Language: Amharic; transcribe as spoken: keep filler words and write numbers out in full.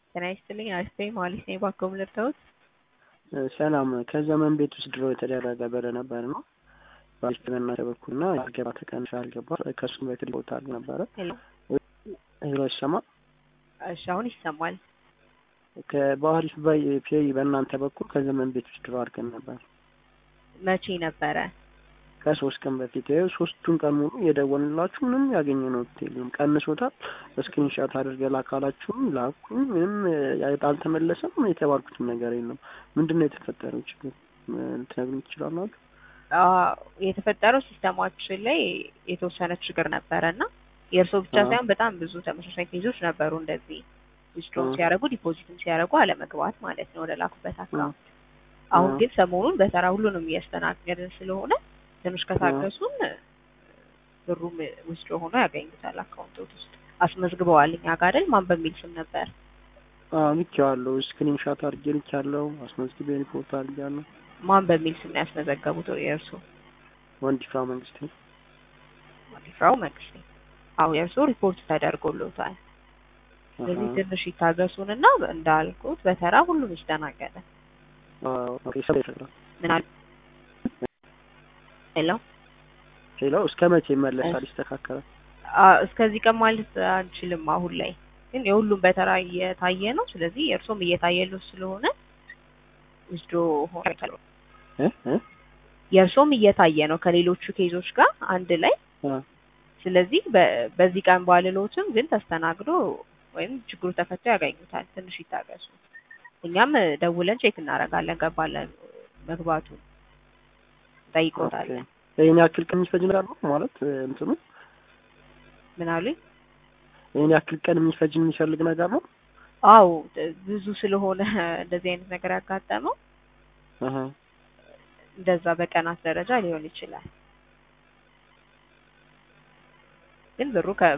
ጤና ይስጥልኝ አስቴ ማለት ነው ባኮም ልርታውት ሰላም ከዘመን ቤት ውስጥ ድሮ የተደረገ ብር ነበር ነው ባልከና ተበኩና ያልገባ ተቀንሳ ያልገባ ከሱም በፊት ቦታል ነበር ሄሎ ሄሎ ሰማ እሺ አሁን ይሰማል ከባህሪፍ ባይ ፔይ በእናንተ በኩል ከዘመን ቤት ውስጥ ድሮ አድርገን ነበር መቼ ነበረ ከሶስት ቀን በፊት ይኸው ሶስቱን ቀን ሙሉ የደወልንላችሁ ምንም ያገኘነው የለም ቀንሶታል ስክሪንሾት አድርገን ላካላችሁም ላኩኝ ምንም አልተመለሰም የተባልኩትም ነገር የለም ምንድነው የተፈጠረው ችግር ልትነግሩኝ ትችላላችሁ አዎ የተፈጠረው ሲስተማችን ላይ የተወሰነ ችግር ነበርና የእርሶ ብቻ ሳይሆን በጣም ብዙ ተመሳሳይ ኬዞች ነበሩ እንደዚህ ዊዝድሮው ሲያደርጉ ዲፖዚትም ሲያደርጉ አለመግባት ማለት ነው ወደ ላኩበት አካውንት አሁን ግን ሰሞኑን በተራ ሁሉንም እያስተናገድን ስለሆነ ትንሽ ከታገሱን ብሩም ዊዝድሮ ሆኖ ያገኙታል አካውንቶት ውስጥ አስመዝግበዋል እኛ ጋር አይደል ማን በሚል ስም ነበር አዎ ልኬዋለሁ ስክሪንሾት አድርጌ ልኬያለሁ አስመዝግቤ ሪፖርት አድርጌያለሁ ማን በሚል ስም ነው ያስመዘገቡት የእርሶ ወንዲፍራው መንግስቴ ወንዲፍራው መንግስቴ አዎ የእርሶ ሪፖርት ተደርጎልዎታል ስለዚህ ትንሽ ይታገሱንና እንዳልኩት በተራ ሁሉም ይስተናገዳል አዎ ኦኬ ሰላም ምን አለ ሄሎ ሄሎ እስከመቼ ይመለሳል ይስተካከላል እስከዚህ ቀን ማለት አንችልም አሁን ላይ ግን የሁሉም በተራ እየታየ ነው ስለዚህ የእርሶም እየታየለው ስለሆነ ዊዝድሮ ሆኗል እ እ የእርሶም እየታየ ነው ከሌሎቹ ኬዞች ጋር አንድ ላይ ስለዚህ በዚህ ቀን ባልሎትም ግን ተስተናግዶ ወይም ችግሩ ተፈቶ ያገኙታል ትንሽ ይታገሱ እኛም ደውለን ቼክ እናደርጋለን ገባለን መግባቱ ታይቆታል የኛ ያክል ቀን የሚፈጅ ነገር ነው ማለት እንትኑ ምን አሉኝ የኛ ያክል ቀን የሚፈጅ የሚፈልግ ነገር ነው አው ብዙ ስለሆነ እንደዚህ አይነት ነገር ያጋጠመው አሃ እንደዛ በቀናት ደረጃ ሊሆን ይችላል ግን ብሩ